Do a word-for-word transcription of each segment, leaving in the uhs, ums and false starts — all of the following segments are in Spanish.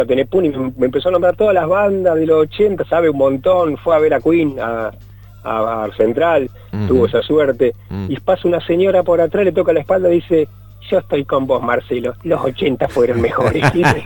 tenés Puni, me, me empezó a nombrar todas las bandas de los ochenta, sabe un montón, fue a ver a Queen, a, a, a Central, uh-huh. tuvo esa suerte, uh-huh. y pasa una señora por atrás, le toca la espalda y dice, yo estoy con vos, Marcelo, los ochenta fueron mejores.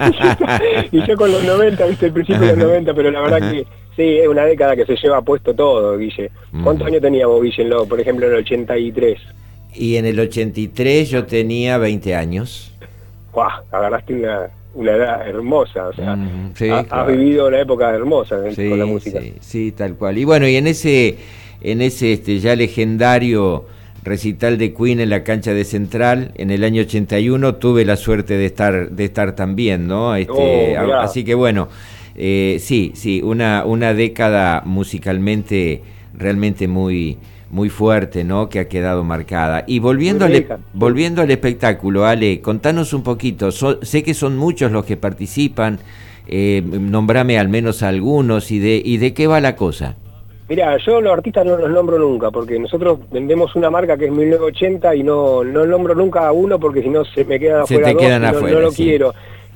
Y yo con los noventa, viste, el principio de los noventa, pero la verdad uh-huh. que sí, es una década que se lleva puesto todo, Guille. ¿Cuántos uh-huh. años tenía vos, Guille, en lo, por ejemplo, en el ochenta y tres? Y en el ochenta y tres yo tenía veinte años. ¡Guau! Agarraste una, una edad hermosa, o sea, uh-huh. sí, ha, claro. has vivido una época hermosa sí, con la música. Sí, sí, tal cual. Y bueno, y en ese, en ese este, ya legendario recital de Queen en la cancha de Central en el año ochenta y uno tuve la suerte de estar de estar también, ¿no? Este, oh, así que bueno, eh, sí, sí, una una década musicalmente realmente muy muy fuerte, ¿no? Que ha quedado marcada. Y volviendo al, volviendo al espectáculo, Ale, contanos un poquito. So, sé que son muchos los que participan. Eh, nombrame al menos a algunos y de y de qué va la cosa. Mirá, yo los artistas no los nombro nunca, porque nosotros vendemos una marca que es mil novecientos ochenta y no, no nombro nunca a uno porque si no se me quedan se afuera te dos, quedan no, afuera, no lo sí. quiero.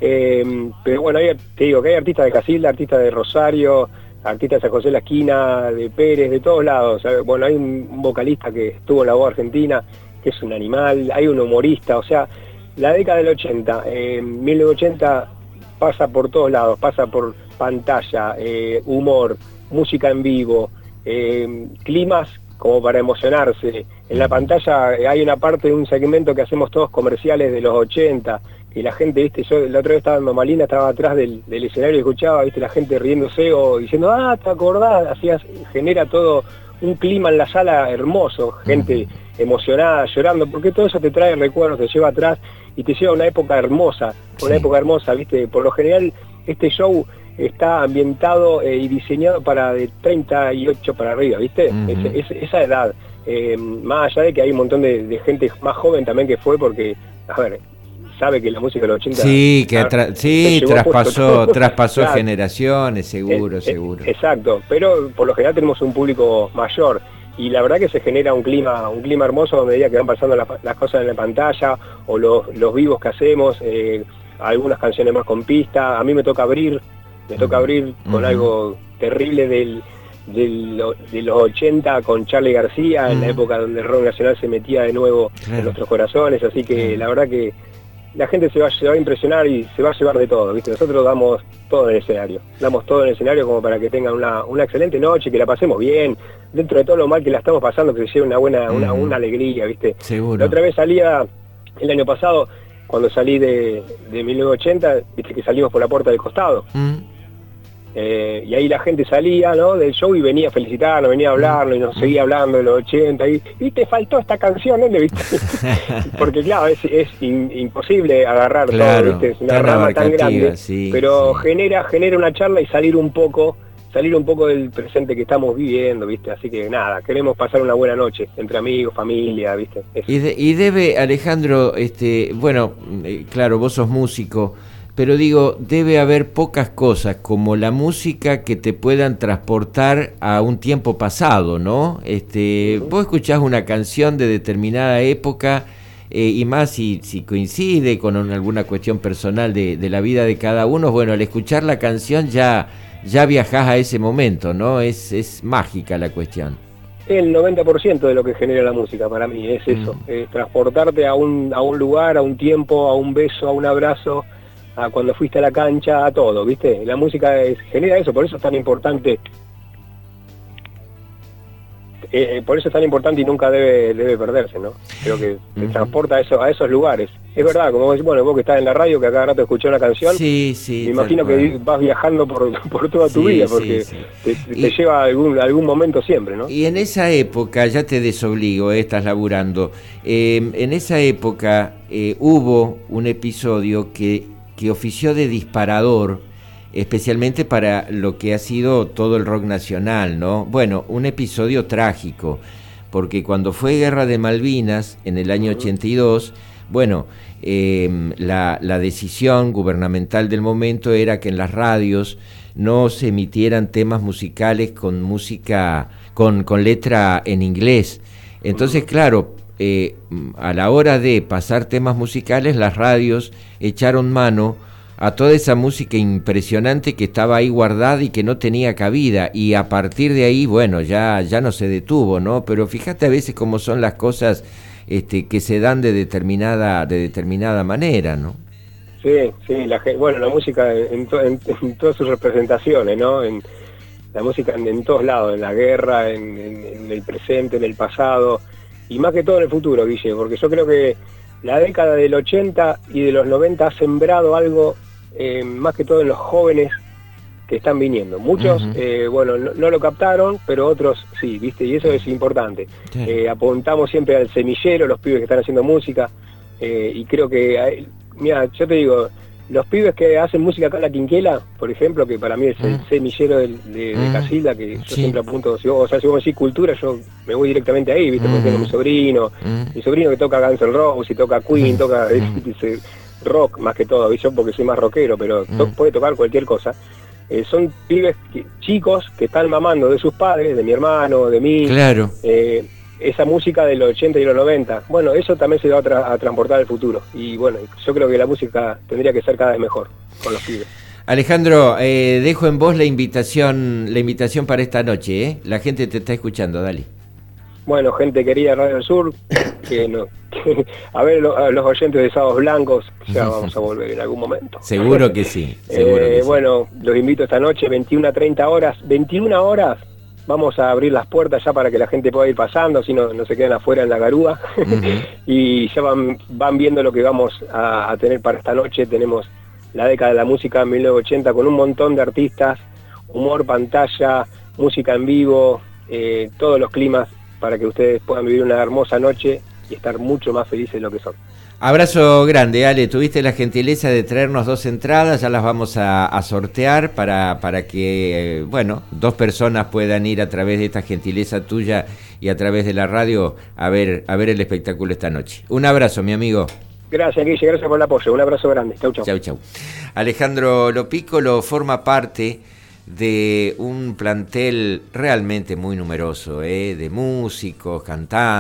Eh, pero bueno, hay, te digo que hay artistas de Casilda, artistas de Rosario, artistas de San José de la Esquina, de Pérez, de todos lados. Bueno, hay un, un vocalista que estuvo en la voz argentina, que es un animal, hay un humorista, o sea, la década del ochenta, eh, mil novecientos ochenta pasa por todos lados, pasa por pantalla, eh, humor, música en vivo, Eh, climas como para emocionarse. En la pantalla hay una parte de un segmento que hacemos todos comerciales de los ochenta, y la gente, viste, yo la otra vez estaba en Mamalina, estaba atrás del, del escenario y escuchaba, viste, la gente riéndose o diciendo, ah, ¿te acordás? Así genera todo un clima en la sala hermoso, gente emocionada, llorando, porque todo eso te trae recuerdos, te lleva atrás y te lleva a una época hermosa, una sí. época hermosa, viste, por lo general este show está ambientado eh, y diseñado para de treinta y ocho para arriba, ¿viste? Uh-huh. es, es, esa edad. Eh, más allá de que hay un montón de, de gente más joven también que fue, porque, a ver, sabe que la música de los ochenta... Sí, que tra- sí traspasó, traspasó claro. generaciones, seguro, eh, seguro. Eh, exacto, pero por lo general tenemos un público mayor. Y la verdad que se genera un clima un clima hermoso a medida que van pasando la, las cosas en la pantalla, o los, los vivos que hacemos, eh, algunas canciones más con pista. A mí me toca abrir, me toca abrir con uh-huh. algo terrible del, del, de los ochenta con Charly García, uh-huh. en la época donde el rock nacional se metía de nuevo claro. en nuestros corazones, así que uh-huh. la verdad que la gente se va, se va a impresionar y se va a llevar de todo, ¿viste? Nosotros damos todo en el escenario, damos todo en el escenario como para que tengan una, una excelente noche, que la pasemos bien, dentro de todo lo mal que la estamos pasando, que se lleve una buena, uh-huh. una, una alegría, ¿viste? Seguro. La otra vez salía, el año pasado, cuando salí de, de mil novecientos ochenta, viste que salimos por la puerta del costado. Uh-huh. Eh, y ahí la gente salía, ¿no?, del show y venía a felicitarnos, venía a hablarnos y nos seguía hablando de los ochenta y, y te faltó esta canción, ¿no? ¿Viste? Porque claro, es, es in, imposible agarrar claro, todo, ¿viste? Es una rama tan grande, sí, pero sí. genera genera una charla y salir un poco salir un poco del presente que estamos viviendo, ¿viste? Así que nada, queremos pasar una buena noche entre amigos, familia, ¿viste? Y, de, y debe, Alejandro, este, bueno, eh, claro, vos sos músico, pero digo, debe haber pocas cosas como la música que te puedan transportar a un tiempo pasado, ¿no? Este, uh-huh. Vos escuchás una canción de determinada época, eh, y más si, si coincide con una, alguna cuestión personal de, de la vida de cada uno, bueno, al escuchar la canción ya, ya viajás a ese momento, ¿no? Es, es mágica la cuestión. El noventa por ciento de lo que genera la música para mí es eso, uh-huh. es transportarte a un, a un lugar, a un tiempo, a un beso, a un abrazo, a cuando fuiste a la cancha, a todo, ¿viste? La música es, genera eso, por eso es tan importante, eh, por eso es tan importante y nunca debe debe perderse, ¿no? Creo que te uh-huh. transporta a, eso, a esos lugares. Es verdad, como vos decís, bueno, vos que estás en la radio, que a cada rato escuchás una canción, sí, sí, me imagino que vas viajando por, por toda tu sí, vida, porque sí, sí. te, te y, lleva a algún, a algún momento siempre, ¿no? Y en esa época, ya te desobligo, eh, estás laburando, eh, en esa época eh, hubo un episodio que que ofició de disparador, especialmente para lo que ha sido todo el rock nacional, ¿no? Bueno, un episodio trágico, porque cuando fue Guerra de Malvinas, en el año ochenta y dos, bueno, eh, la, la decisión gubernamental del momento era que en las radios no se emitieran temas musicales con música, con, con letra en inglés. Entonces, claro, Eh, a la hora de pasar temas musicales, las radios echaron mano a toda esa música impresionante que estaba ahí guardada y que no tenía cabida, y a partir de ahí, bueno, ya, ya no se detuvo, ¿no? Pero fíjate a veces cómo son las cosas este, que se dan de determinada, de determinada manera, ¿no? Sí, sí, la, bueno, la música en, to, en, en todas sus representaciones, ¿no? En, la música en, en todos lados, en la guerra, en, en, en el presente, en el pasado, y más que todo en el futuro, Guille, porque yo creo que la década del ochenta y de los noventa ha sembrado algo, eh, más que todo en los jóvenes que están viniendo. Muchos, uh-huh. eh, bueno, no, no lo captaron, pero otros sí, ¿viste? Y eso es importante. Sí. Eh, apuntamos siempre al semillero, los pibes que están haciendo música, eh, y creo que, hay, mira, yo te digo, los pibes que hacen música acá en La Quinquela, por ejemplo, que para mí es el mm. semillero de, de, de Casilda, que yo sí. siempre apunto, si vos, o sea, si vos me decís cultura, yo me voy directamente ahí, ¿viste? Porque mm. tengo mi sobrino, mm. mi sobrino que toca Guns N' Roses, y toca Queen, mm. toca mm. dice, rock más que todo, yo porque soy más rockero, pero to- mm. puede tocar cualquier cosa. Eh, son pibes que, chicos que están mamando de sus padres, de mi hermano, de mí. Claro. Eh, esa música de los ochenta y los noventa, bueno, eso también se va a, tra- a transportar al futuro, y bueno, yo creo que la música tendría que ser cada vez mejor con los pibes. Alejandro, eh, dejo en vos la invitación la invitación para esta noche, ¿eh? La gente te está escuchando, dale. Bueno, gente querida de Radio del Sur, que no, que, a ver lo, a los oyentes de Sábados Blancos, ya vamos a volver en algún momento. Seguro que sí, seguro eh, que sí. Bueno, los invito esta noche, veintiuna a treinta horas, veintiuna horas, vamos a abrir las puertas ya para que la gente pueda ir pasando, así no, no se queden afuera en la garúa. Uh-huh. Y ya van, van viendo lo que vamos a, a tener para esta noche. Tenemos la década de la música mil novecientos ochenta con un montón de artistas, humor, pantalla, música en vivo, eh, todos los climas para que ustedes puedan vivir una hermosa noche y estar mucho más felices de lo que son. Abrazo grande, Ale, tuviste la gentileza de traernos dos entradas, ya las vamos a, a sortear para, para que, eh, bueno, dos personas puedan ir a través de esta gentileza tuya y a través de la radio a ver, a ver el espectáculo esta noche. Un abrazo, mi amigo. Gracias, Guille, gracias por el apoyo, un abrazo grande. Chau, chau. Chau, chau. Alejandro Lo Piccolo forma parte de un plantel realmente muy numeroso, ¿eh? De músicos, cantantes.